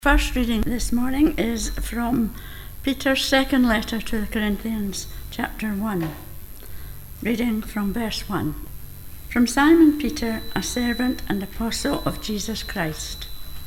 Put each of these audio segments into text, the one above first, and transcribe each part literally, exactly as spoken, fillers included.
First reading this morning is from Peter's second letter to the Corinthians, chapter one, reading from verse one. From Simon Peter, a servant and apostle of Jesus Christ,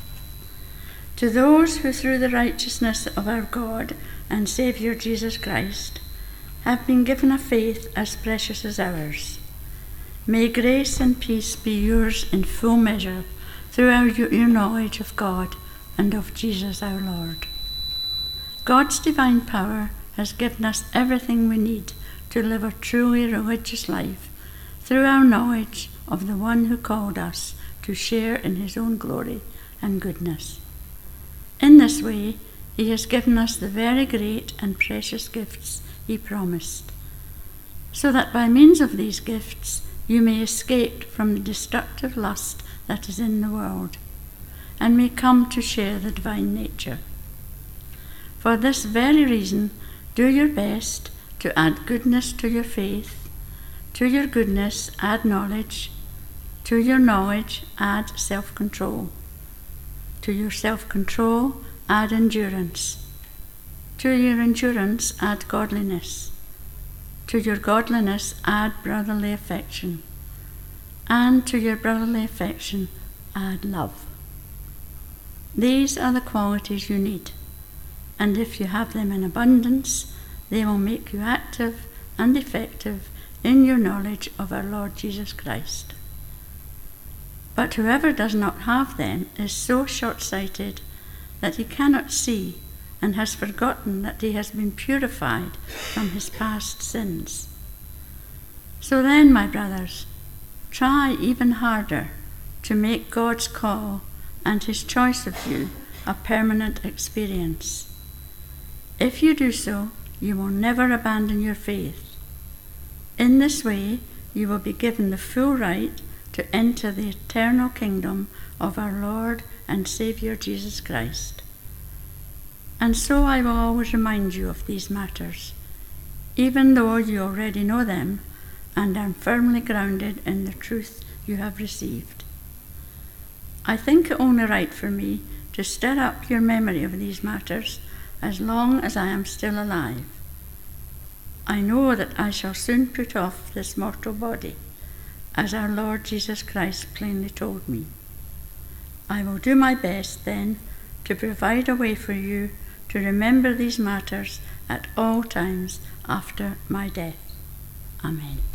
to those who through the righteousness of our God and Saviour Jesus Christ have been given a faith as precious as ours, may grace and peace be yours in full measure through our, your knowledge of God and of Jesus our Lord. God's divine power has given us everything we need to live a truly religious life through our knowledge of the one who called us to share in his own glory and goodness. In this way, he has given us the very great and precious gifts he promised, so that by means of these gifts you may escape from the destructive lust that is in the world, and may come to share the divine nature. For this very reason, do your best to add goodness to your faith, to your goodness add knowledge, to your knowledge add self-control, to your self-control add endurance, to your endurance add godliness, to your godliness add brotherly affection, and to your brotherly affection add love. These are the qualities you need, and if you have them in abundance, they will make you active and effective in your knowledge of our Lord Jesus Christ. But whoever does not have them is so short-sighted that he cannot see and has forgotten that he has been purified from his past sins. So then, my brothers, try even harder to make God's call and his choice of you a permanent experience. If you do so, you will never abandon your faith. In this way, you will be given the full right to enter the eternal kingdom of our Lord and Saviour Jesus Christ. And so I will always remind you of these matters, even though you already know them and are firmly grounded in the truth you have received. I think it only right for me to stir up your memory of these matters as long as I am still alive. I know that I shall soon put off this mortal body, as our Lord Jesus Christ plainly told me. I will do my best then to provide a way for you to remember these matters at all times after my death. Amen.